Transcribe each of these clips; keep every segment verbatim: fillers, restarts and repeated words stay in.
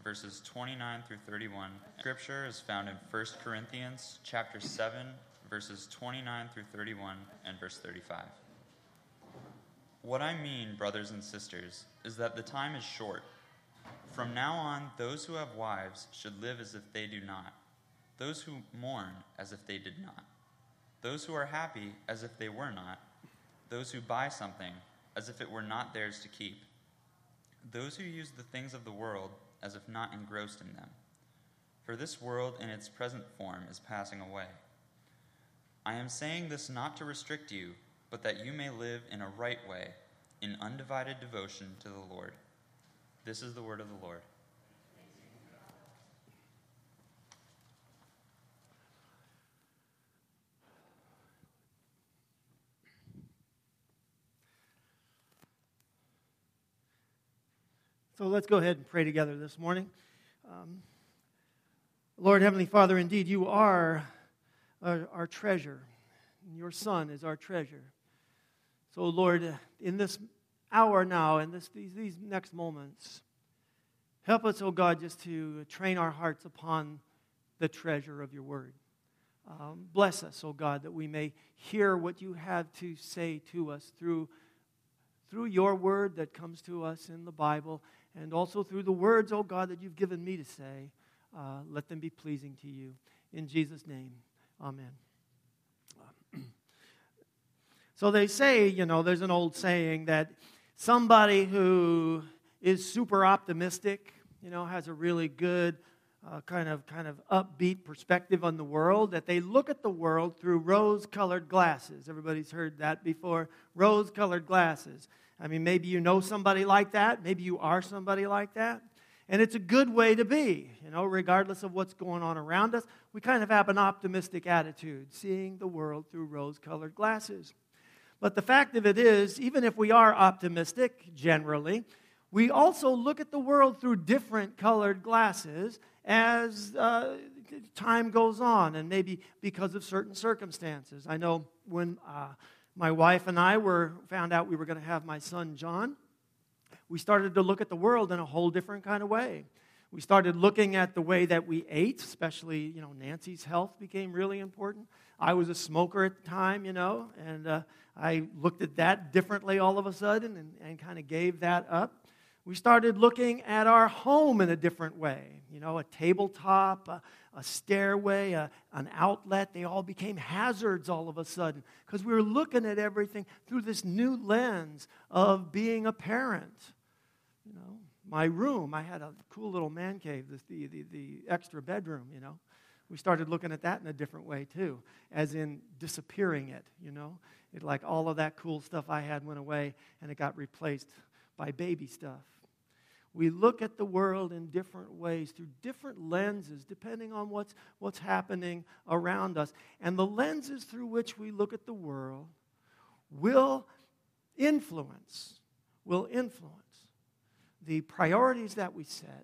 verses twenty-nine through thirty-one. Scripture is found in First Corinthians chapter seven, verses twenty-nine through thirty-one, and verse thirty-five. What I mean, brothers and sisters, is that the time is short. From now on, those who have wives should live as if they do not, those who mourn as if they did not, those who are happy as if they were not, those who buy something as if it were not theirs to keep, those who use the things of the world as if not engrossed in them. For this world in its present form is passing away. I am saying this not to restrict you, but that you may live in a right way, in undivided devotion to the Lord. This is the word of the Lord. So let's go ahead and pray together this morning. Um, Lord, Heavenly Father, indeed you are our, our treasure. Your Son is our treasure. So, Lord, in this hour now, in this, these, these next moments, help us, oh God, just to train our hearts upon the treasure of your word. Um, bless us, oh God, that we may hear what you have to say to us through, through your word that comes to us in the Bible, and also through the words, oh God, that you've given me to say. Uh, let them be pleasing to you. In Jesus' name, amen. So they say, you know, there's an old saying that somebody who is super optimistic, you know, has a really good uh, kind of kind of upbeat perspective on the world, that they look at the world through rose-colored glasses. Everybody's heard that before, rose-colored glasses. I mean, maybe you know somebody like that. Maybe you are somebody like that. And it's a good way to be, you know, regardless of what's going on around us. We kind of have an optimistic attitude, seeing the world through rose-colored glasses. But the fact of it is, even if we are optimistic, generally, we also look at the world through different colored glasses as uh, time goes on, and maybe because of certain circumstances. I know when uh, my wife and I were found out we were going to have my son John, we started to look at the world in a whole different kind of way. We started looking at the way that we ate, especially, you know, Nancy's health became really important. I was a smoker at the time, you know, and uh, I looked at that differently all of a sudden and, and kind of gave that up. We started looking at our home in a different way, you know, a tabletop, a, a stairway, a, an outlet. They all became hazards all of a sudden because we were looking at everything through this new lens of being a parent. You know, my room, I had a cool little man cave, the, the, the, the extra bedroom, you know. We started looking at that in a different way too, as in disappearing it, you know. It, like all of that cool stuff I had went away and it got replaced by baby stuff. We look at the world in different ways, through different lenses, depending on what's, what's happening around us. And the lenses through which we look at the world will influence, will influence the priorities that we set,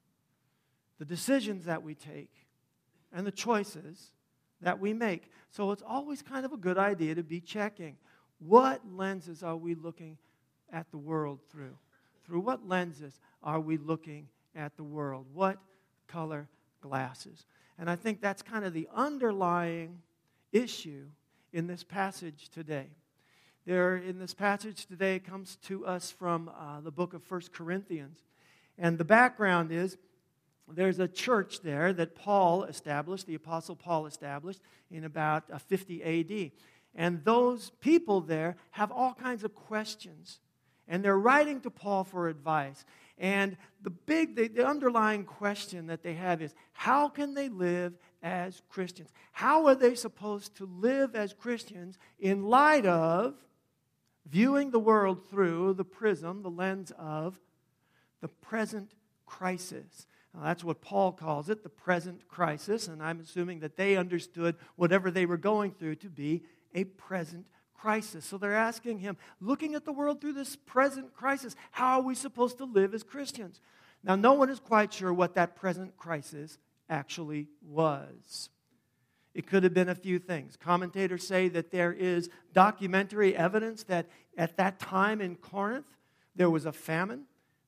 the decisions that we take, and the choices that we make. So it's always kind of a good idea to be checking. What lenses are we looking at the world through? Through what lenses are we looking at the world? What color glasses? And I think that's kind of the underlying issue in this passage today. There, in this passage today, comes to us from uh, the book of First Corinthians. And the background is, there's a church there that Paul established, the Apostle Paul established in about uh, fifty A D. And those people there have all kinds of questions. And they're writing to Paul for advice. And the big, the, the underlying question that they have is, how can they live as Christians? How are they supposed to live as Christians in light of viewing the world through the prism, the lens of the present crisis? Now, that's what Paul calls it, the present crisis, and I'm assuming that they understood whatever they were going through to be a present crisis. So they're asking him, looking at the world through this present crisis, how are we supposed to live as Christians? Now, no one is quite sure what that present crisis actually was. It could have been a few things. Commentators say that there is documentary evidence that at that time in Corinth, there was a famine.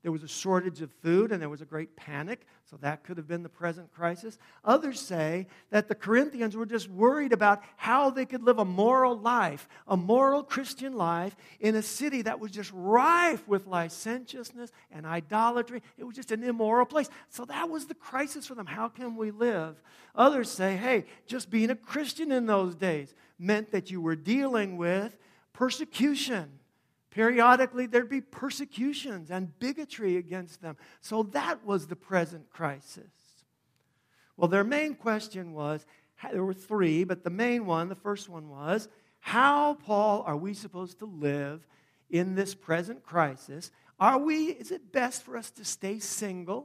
there was a shortage of food and there was a great panic, so that could have been the present crisis. Others say that the Corinthians were just worried about how they could live a moral life, a moral Christian life in a city that was just rife with licentiousness and idolatry. It was just an immoral place. So that was the crisis for them. How can we live? Others say, hey, just being a Christian in those days meant that you were dealing with persecution. Periodically, there'd be persecutions and bigotry against them. So that was the present crisis. Well, their main question was, there were three, but the main one, the first one was, how, Paul, are we supposed to live in this present crisis? Are we, is it best for us to stay single,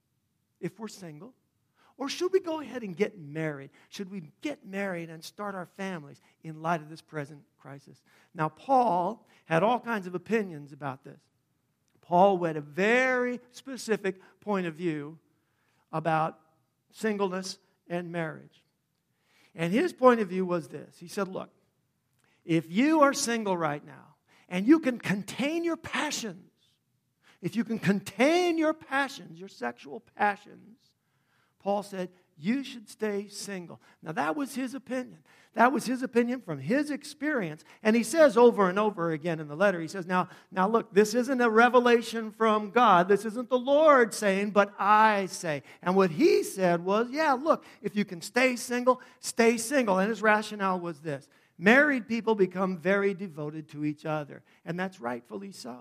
if we're single? Or should we go ahead and get married? Should we get married and start our families in light of this present crisis? Now, Paul had all kinds of opinions about this. Paul had a very specific point of view about singleness and marriage. And his point of view was this. He said, look, if you are single right now and you can contain your passions, if you can contain your passions, your sexual passions, Paul said, you should stay single. Now, that was his opinion. That was his opinion from his experience. And he says over and over again in the letter, he says, now, now look, this isn't a revelation from God. This isn't the Lord saying, but I say. And what he said was, yeah, look, if you can stay single, stay single. And his rationale was this. Married people become very devoted to each other. And that's rightfully so.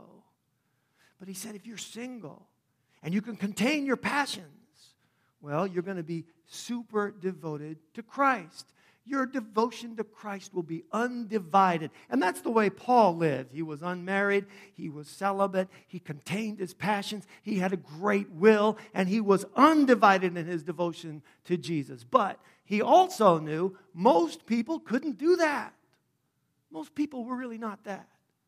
But he said, if you're single and you can contain your passions, well, you're going to be super devoted to Christ. Your devotion to Christ will be undivided. And that's the way Paul lived. He was unmarried. He was celibate. He contained his passions. He had a great will. And he was undivided in his devotion to Jesus. But he also knew most people couldn't do that. Most people were really not that.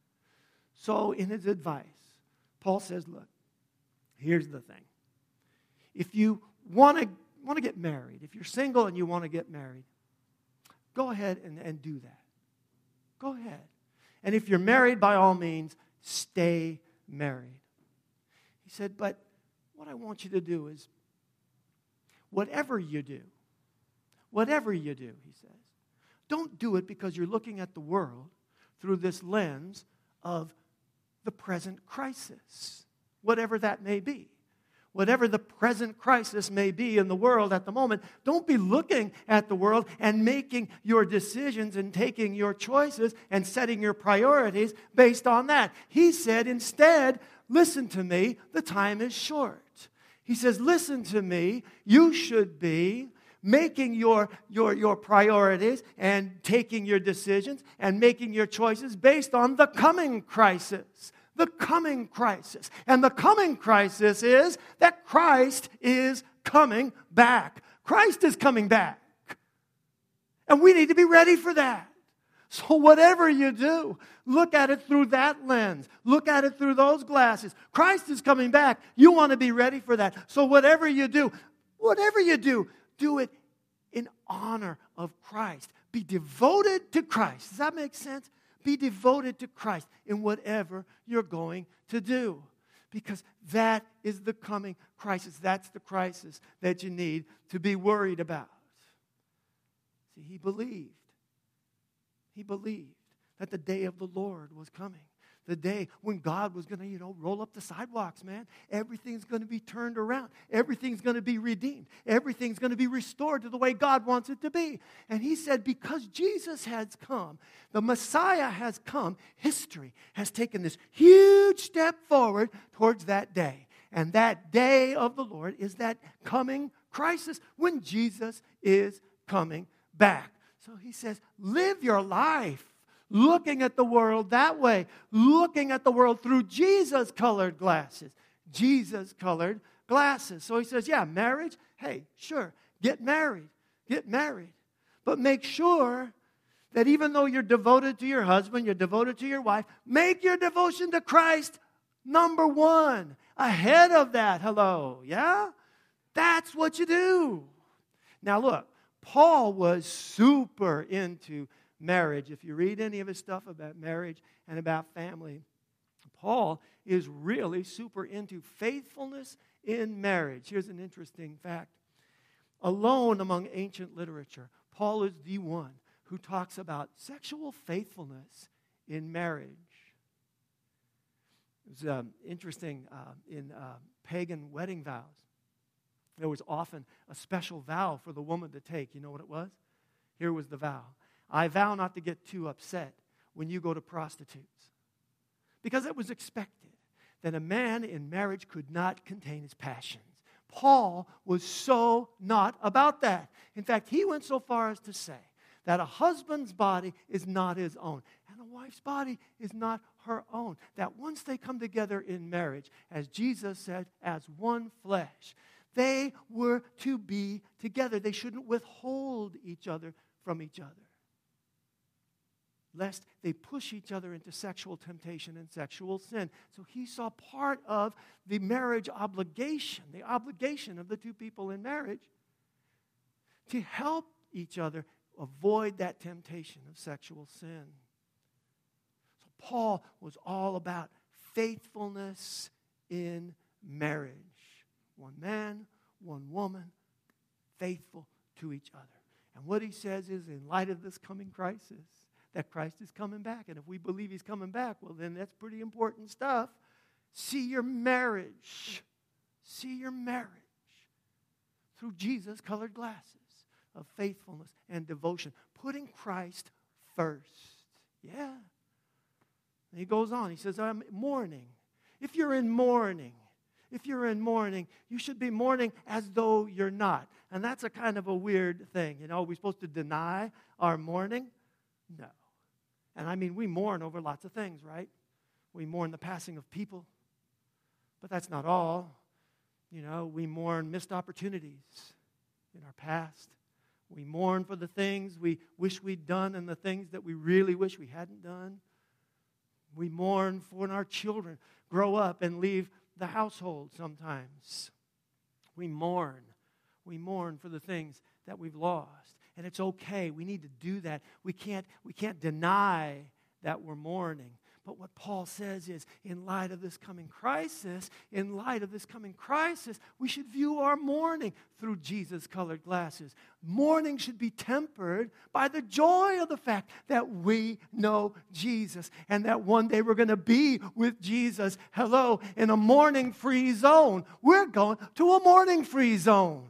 So in his advice, Paul says, look, here's the thing. If you want to want to get married, if you're single and you want to get married, go ahead and, and do that. Go ahead. And if you're married, by all means, stay married. He said, but what I want you to do is, whatever you do, whatever you do, he says, don't do it because you're looking at the world through this lens of the present crisis, whatever that may be. Whatever the present crisis may be in the world at the moment, don't be looking at the world and making your decisions and taking your choices and setting your priorities based on that. He said, instead, listen to me, the time is short. He says, listen to me, you should be making your, your, your priorities and taking your decisions and making your choices based on the coming crisis. The coming crisis. And the coming crisis is that Christ is coming back. Christ is coming back. And we need to be ready for that. So whatever you do, look at it through that lens. Look at it through those glasses. Christ is coming back. You want to be ready for that. So whatever you do, whatever you do, do it in honor of Christ. Be devoted to Christ. Does that make sense? Be devoted to Christ in whatever you're going to do. Because that is the coming crisis. That's the crisis that you need to be worried about. See, he believed. He believed that the day of the Lord was coming. The day when God was going to, you know, roll up the sidewalks, man. Everything's going to be turned around. Everything's going to be redeemed. Everything's going to be restored to the way God wants it to be. And he said, because Jesus has come, the Messiah has come, history has taken this huge step forward towards that day. And that day of the Lord is that coming crisis when Jesus is coming back. So he says, live your life looking at the world that way, looking at the world through Jesus-colored glasses, Jesus-colored glasses. So he says, yeah, marriage, hey, sure, get married, get married. But make sure that even though you're devoted to your husband, you're devoted to your wife, make your devotion to Christ number one, ahead of that, hello, yeah? That's what you do. Now look, Paul was super into marriage. If you read any of his stuff about marriage and about family, Paul is really super into faithfulness in marriage. Here's an interesting fact. Alone among ancient literature, Paul is the one who talks about sexual faithfulness in marriage. It was um, interesting uh, in uh, pagan wedding vows. There was often a special vow for the woman to take. You know what it was? Here was the vow. I vow not to get too upset when you go to prostitutes. Because it was expected that a man in marriage could not contain his passions. Paul was so not about that. In fact, he went so far as to say that a husband's body is not his own, and a wife's body is not her own. That once they come together in marriage, as Jesus said, as one flesh, they were to be together. They shouldn't withhold each other from each other, lest they push each other into sexual temptation and sexual sin. So he saw part of the marriage obligation, the obligation of the two people in marriage, to help each other avoid that temptation of sexual sin. So Paul was all about faithfulness in marriage. One man, one woman, faithful to each other. And what he says is, in light of this coming crisis, that Christ is coming back. And if we believe he's coming back, well, then that's pretty important stuff. See your marriage. See your marriage through Jesus-colored glasses of faithfulness and devotion, putting Christ first. Yeah. And he goes on. He says, I'm mourning. If you're in mourning, if you're in mourning, you should be mourning as though you're not. And that's a kind of a weird thing. You know, are we supposed to deny our mourning? No. And I mean, we mourn over lots of things, right? We mourn the passing of people. But that's not all. You know, we mourn missed opportunities in our past. We mourn for the things we wish we'd done and the things that we really wish we hadn't done. We mourn for when our children grow up and leave the household sometimes. We mourn. We mourn for the things that we've lost. And it's okay. We need to do that. We can't, we can't deny that we're mourning. But what Paul says is, in light of this coming crisis, in light of this coming crisis, we should view our mourning through Jesus-colored glasses. Mourning should be tempered by the joy of the fact that we know Jesus and that one day we're going to be with Jesus. Hello, in a mourning-free zone. We're going to a mourning-free zone.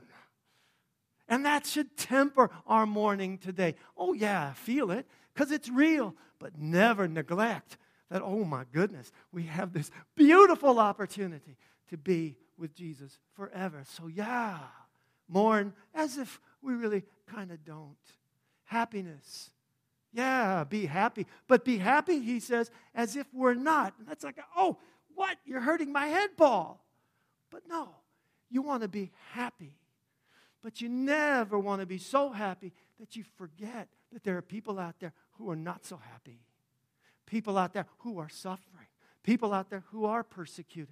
And that should temper our mourning today. Oh, yeah, feel it, because it's real. But never neglect that, oh my goodness, we have this beautiful opportunity to be with Jesus forever. So yeah, mourn as if we really kind of don't. Happiness. Yeah, be happy. But be happy, he says, as if we're not. And that's like, oh, what? You're hurting my head, Paul. But no, you want to be happy. But you never want to be so happy that you forget that there are people out there who are not so happy. People out there who are suffering. People out there who are persecuted.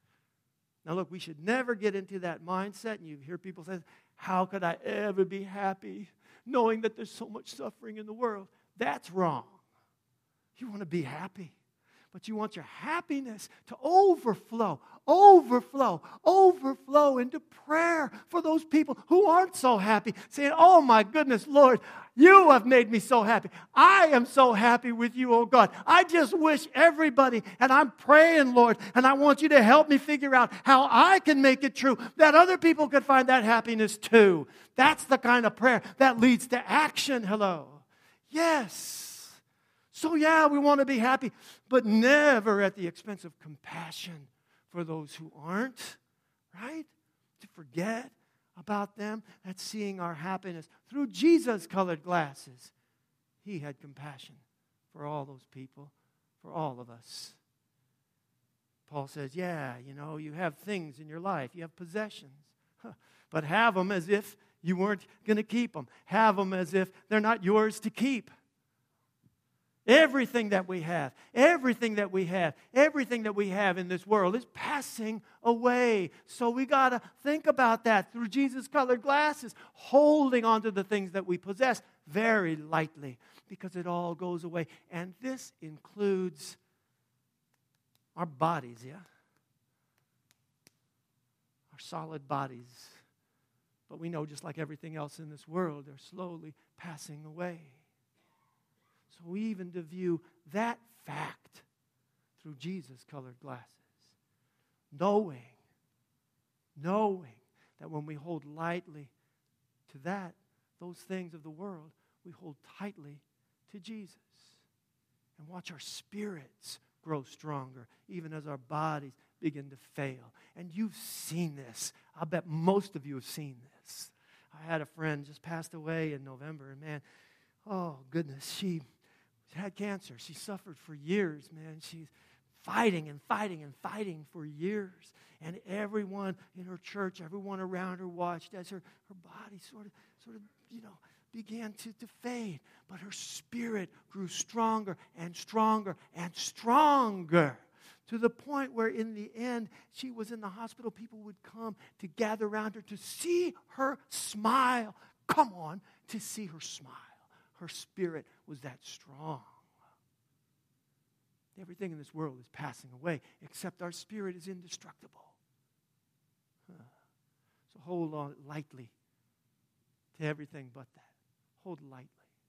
Now look, we should never get into that mindset. And you hear people say, how could I ever be happy knowing that there's so much suffering in the world? That's wrong. You want to be happy. But you want your happiness to overflow, overflow, overflow into prayer for those people who aren't so happy. Saying, oh my goodness, Lord, you have made me so happy. I am so happy with you, oh God. I just wish everybody, and I'm praying, Lord, and I want you to help me figure out how I can make it true that other people could find that happiness too. That's the kind of prayer that leads to action. Hello. Yes. So yeah, we want to be happy, but never at the expense of compassion for those who aren't, right? To forget about them. That's seeing our happiness through Jesus-colored glasses. He had compassion for all those people, for all of us. Paul says, yeah, you know, you have things in your life. You have possessions. Huh. But have them as if you weren't going to keep them. Have them as if they're not yours to keep. Everything that we have, everything that we have, everything that we have in this world is passing away. So we got to think about that through Jesus-colored glasses, holding on to the things that we possess very lightly because it all goes away. And this includes Our bodies, yeah? Our solid bodies. But we know just like everything else in this world, they're slowly passing away. So we even to view that fact through Jesus-colored glasses. Knowing, knowing that when we hold lightly to that, those things of the world, we hold tightly to Jesus. And watch our spirits grow stronger, even as our bodies begin to fail. And you've seen this. I bet most of you have seen this. I had a friend just passed away in November, and man, oh goodness, she had cancer. She suffered for years, man. She's fighting and fighting and fighting for years. And everyone in her church, everyone around her watched as her, her body sort of, sort of, you know, began to, to fade. But her spirit grew stronger and stronger and stronger, to the point where in the end, she was in the hospital. People would come to gather around her to see her smile. Come on, to see her smile. Her spirit was that strong. Everything in this world is passing away, except our spirit is indestructible. Huh. So hold on lightly to everything but that. Hold lightly.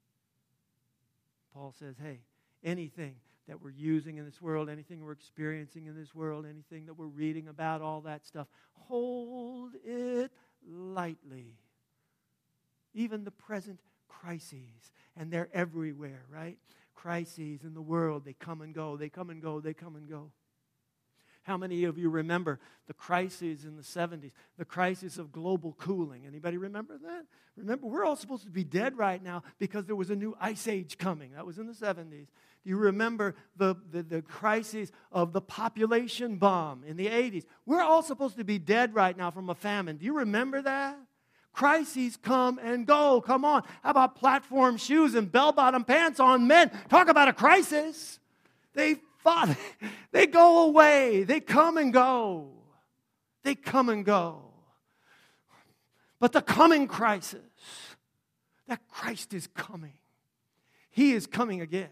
Paul says, hey, anything that we're using in this world, anything we're experiencing in this world, anything that we're reading about, all that stuff, hold it lightly. Even the present crises, and they're everywhere, right? Crises in the world, they come and go, they come and go, they come and go. How many of you remember the crises in the seventies, the crisis of global cooling? Anybody remember that? Remember, we're all supposed to be dead right now because there was a new ice age coming. That was in the seventies. Do you remember the, the, the crisis of the population bomb in the eighties? We're all supposed to be dead right now from a famine. Do you remember that? Crises come and go. Come on. How about platform shoes and bell-bottom pants on men? Talk about a crisis. They fought. They go away. They come and go. They come and go. But the coming crisis, that Christ is coming. He is coming again.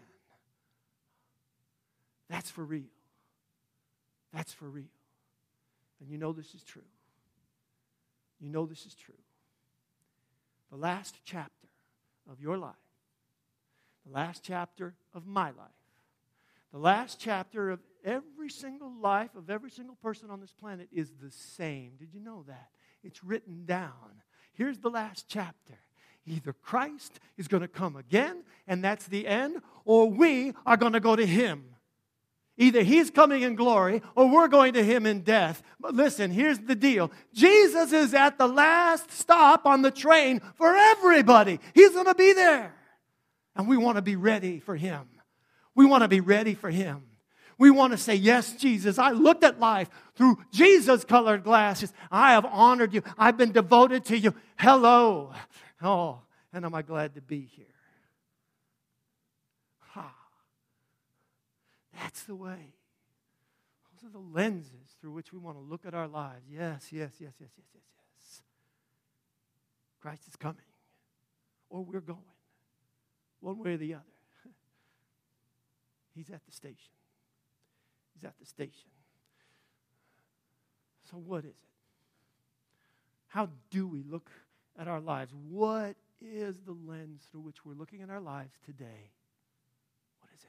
That's for real. That's for real. And you know this is true. You know this is true. The last chapter of your life, the last chapter of my life, the last chapter of every single life of every single person on this planet is the same. Did you know that? It's written down. Here's the last chapter. Either Christ is going to come again, and that's the end, or we are going to go to Him. Either He's coming in glory or we're going to Him in death. But listen, here's the deal. Jesus is at the last stop on the train for everybody. He's going to be there. And we want to be ready for Him. We want to be ready for Him. We want to say, yes, Jesus, I looked at life through Jesus-colored glasses. I have honored you. I've been devoted to you. Hello. Oh, and am I glad to be here. Ha. That's the way. Those are the lenses through which we want to look at our lives. Yes, yes, yes, yes, yes, yes, yes. Christ is coming. Or we're going. One way or the other. He's at the station. He's at the station. So what is it? How do we look at our lives? What is the lens through which we're looking at our lives today? What is it?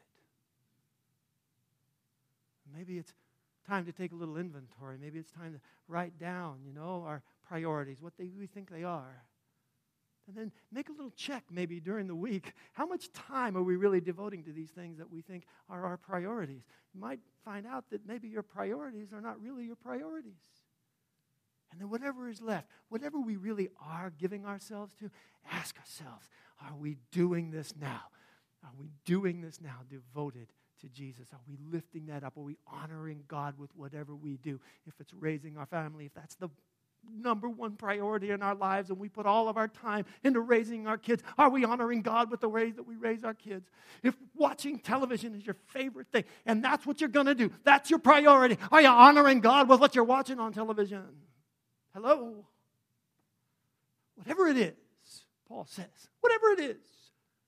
Maybe it's time to take a little inventory. Maybe it's time to write down, you know, our priorities, what they, we think they are. And then make a little check maybe during the week. How much time are we really devoting to these things that we think are our priorities? You might find out that maybe your priorities are not really your priorities. And then whatever is left, whatever we really are giving ourselves to, ask ourselves, are we doing this now? Are we doing this now devoted to Jesus? Are we lifting that up? Are we honoring God with whatever we do? If it's raising our family, if that's the number one priority in our lives and we put all of our time into raising our kids, are we honoring God with the ways that we raise our kids? If watching television is your favorite thing and that's what you're going to do, that's your priority, are you honoring God with what you're watching on television? Hello? Whatever it is, Paul says, whatever it is,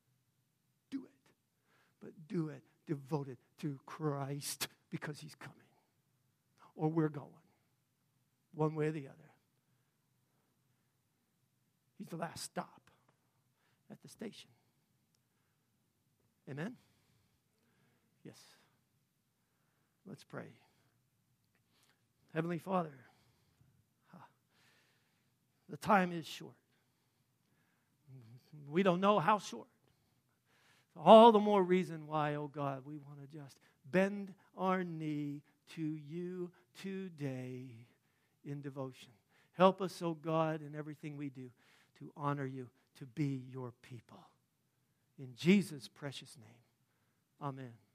do it. But do it devoted to Christ because He's coming. or we're going. One way or the other. He's the last stop at the station. Amen? Yes. Let's pray. Heavenly Father, the time is short. We don't know how short. All the more reason why, oh God, we want to just bend our knee to you today in devotion. Help us, oh God, in everything we do to honor you, to be your people. In Jesus' precious name, amen.